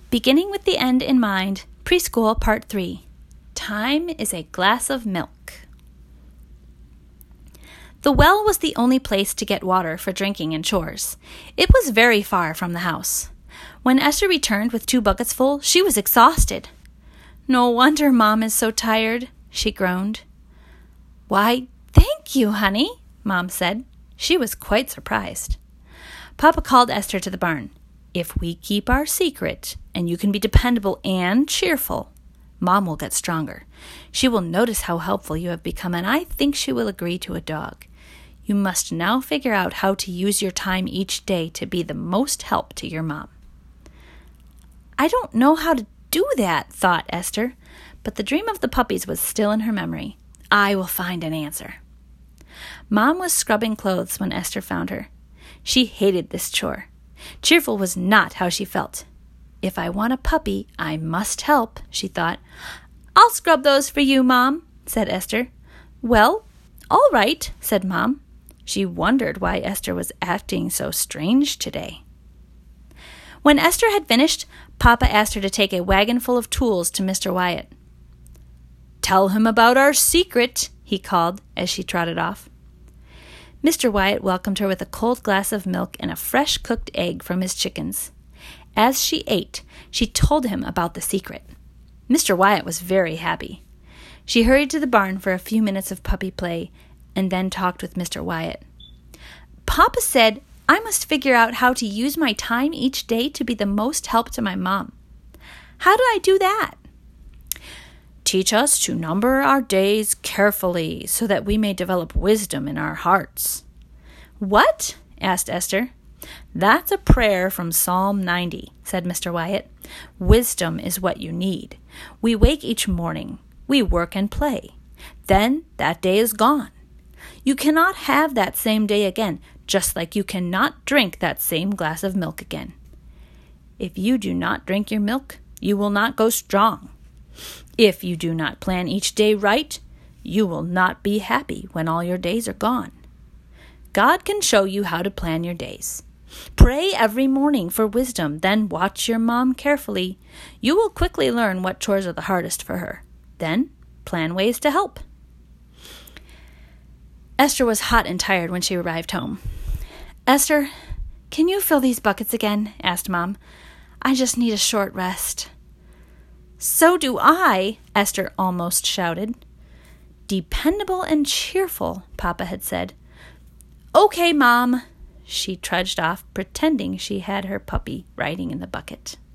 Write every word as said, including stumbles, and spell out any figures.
Beginning with the end in mind, Preschool Part three. Time is a glass of milk. The well was the only place to get water for drinking and chores. It was very far from the house. When Esther returned with two buckets full, she was exhausted. "No wonder Mom is so tired," she groaned. "Why, thank you, honey," Mom said. She was quite surprised. Papa called Esther to the barn. "If we keep our secret, and you can be dependable and cheerful, Mom will get stronger. She will notice how helpful you have become, and I think she will agree to a dog. You must now figure out how to use your time each day to be the most help to your mom." "I don't know how to do that," thought Esther, but the dream of the puppies was still in her memory. "I will find an answer." Mom was scrubbing clothes when Esther found her. She hated this chore. Cheerful was not how she felt. "If I want a puppy, I must help," she thought. "I'll scrub those for you, Mom," said Esther. "Well, all right," said Mom. She wondered why Esther was acting so strange today. When Esther had finished, Papa asked her to take a wagon full of tools to Mister Wyatt. "Tell him about our secret," he called as she trotted off. Mister Wyatt welcomed her with a cold glass of milk and a fresh cooked egg from his chickens. As she ate, she told him about the secret. Mister Wyatt was very happy. She hurried to the barn for a few minutes of puppy play and then talked with Mister Wyatt. "Papa said I must figure out how to use my time each day to be the most help to my mom. How do I do that?" "Teach us to number our days carefully so that we may develop wisdom in our hearts." "What?" asked Esther. "That's a prayer from Psalm ninety, said Mister Wyatt. "Wisdom is what you need. We wake each morning. We work and play. Then that day is gone. You cannot have that same day again, just like you cannot drink that same glass of milk again. If you do not drink your milk, you will not go strong. If you do not plan each day right, you will not be happy when all your days are gone. God can show you how to plan your days. Pray every morning for wisdom, then watch your mom carefully. You will quickly learn what chores are the hardest for her. Then plan ways to help." Esther was hot and tired when she arrived home. "Esther, can you fill these buckets again?" asked Mom. "I just need a short rest." "So do I," Esther almost shouted. "Dependable and cheerful," Papa had said. "Okay, Mom." She trudged off, pretending she had her puppy riding in the bucket.